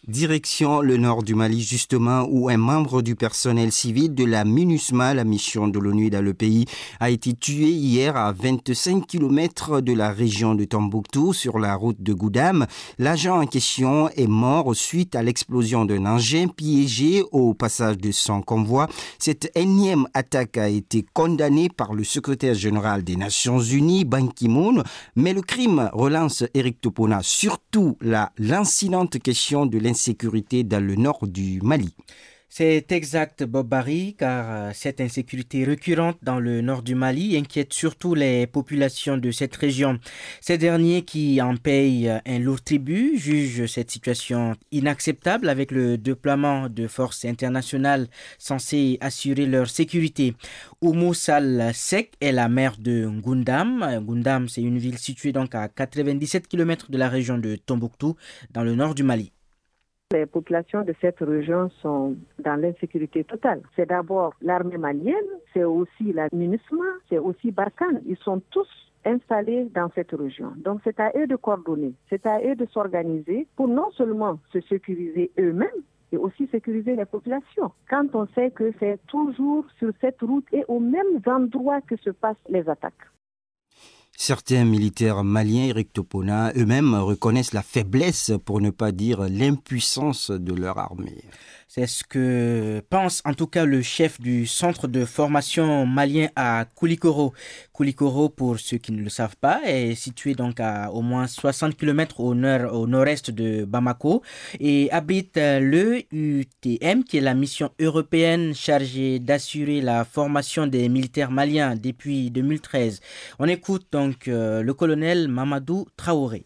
Direction le nord du Mali, justement, où un membre du personnel civil de la MINUSMA, la mission de l'ONU dans le pays, a été tué hier à 25 km de la région de Tombouctou, sur la route de Goudam. L'agent en question est mort suite à l'explosion d'un engin piégé au passage de son convoi. Cette énième attaque a été condamnée par le secrétaire général des Nations Unies, Ban Ki-moon, mais le crime relance Éric Topona, surtout l'incidente question de l'insécurité dans le nord du Mali. C'est exact, Bob Barry, car cette insécurité récurrente dans le nord du Mali inquiète surtout les populations de cette région. Ces derniers qui en payent un lourd tribut jugent cette situation inacceptable avec le déploiement de forces internationales censées assurer leur sécurité. Oumou Sal Sek est la maire de Ngoundam. Ngoundam, c'est une ville située donc à 97 km de la région de Tombouctou, dans le nord du Mali. Les populations de cette région sont dans l'insécurité totale. C'est d'abord l'armée malienne, c'est aussi la MINUSMA, c'est aussi Barkhane. Ils sont tous installés dans cette région. Donc c'est à eux de coordonner, c'est à eux de s'organiser pour non seulement se sécuriser eux-mêmes, et aussi sécuriser les populations. Quand on sait que c'est toujours sur cette route et aux mêmes endroits que se passent les attaques. Certains militaires maliens, Éric Topona, eux-mêmes reconnaissent la faiblesse, pour ne pas dire l'impuissance de leur armée. C'est ce que pense en tout cas le chef du centre de formation malien à Koulikoro. Koulikoro, pour ceux qui ne le savent pas, est situé donc à au moins 60 km au nord-est de Bamako et abrite le UTM, qui est la mission européenne chargée d'assurer la formation des militaires maliens depuis 2013. On écoute donc le colonel Mamadou Traoré.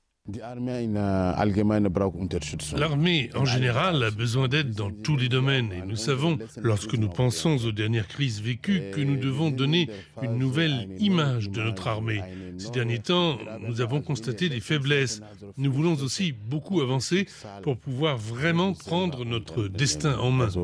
L'armée, en général, a besoin d'aide dans tous les domaines et nous savons, lorsque nous pensons aux dernières crises vécues, que nous devons donner une nouvelle image de notre armée. Ces derniers temps, nous avons constaté des faiblesses. Nous voulons aussi beaucoup avancer pour pouvoir vraiment prendre notre destin en main.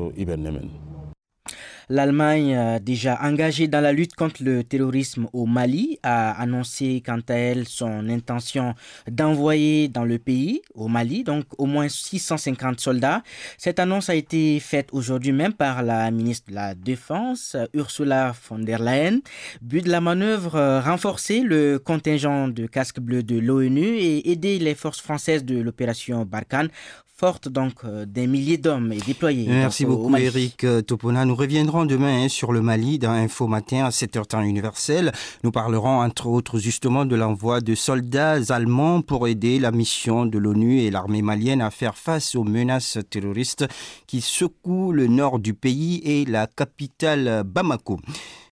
L'Allemagne, déjà engagée dans la lutte contre le terrorisme au Mali, a annoncé quant à elle son intention d'envoyer dans le pays, au Mali, donc au moins 650 soldats. Cette annonce a été faite aujourd'hui même par la ministre de la Défense, Ursula von der Leyen. But de la manœuvre, renforcer le contingent de casques bleus de l'ONU et aider les forces françaises de l'opération Barkhane, forte donc des milliers d'hommes et déployés. Merci beaucoup Éric Topona. Nous reviendrons demain sur le Mali dans Info Matin à 7h temps universel. Nous parlerons entre autres justement de l'envoi de soldats allemands pour aider la mission de l'ONU et l'armée malienne à faire face aux menaces terroristes qui secouent le nord du pays et la capitale Bamako.